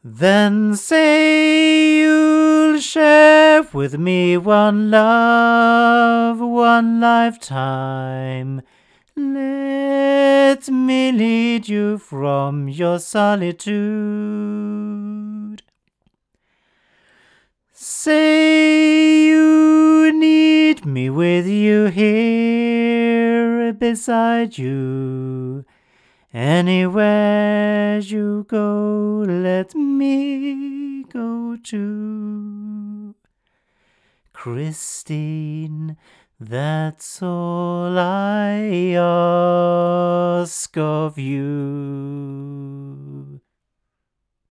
Then say you'll share with me one love, one lifetime. Let me lead you from your solitude. Say you need me with you here beside you. Anywhere you go, let me go too. Christine, that's all I ask of you.